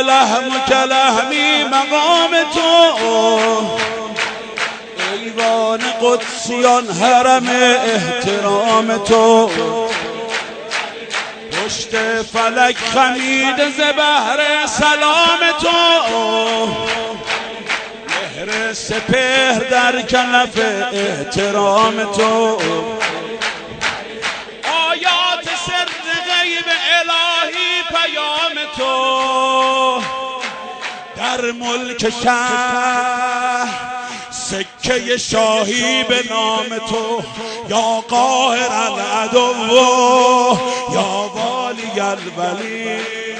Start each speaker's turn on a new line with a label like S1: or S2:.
S1: لحمک لحمی مقام تو، ایوان قدسیان حرم احترام تو، پشت فلک خمید ز بحر سلام تو، مهر سپهر در کنف احترام تو، آیات سر غیب الهی پیام تو، در ملک شهر سکه شاهی به نام تو، یا قاهر العدو یا والی الولی.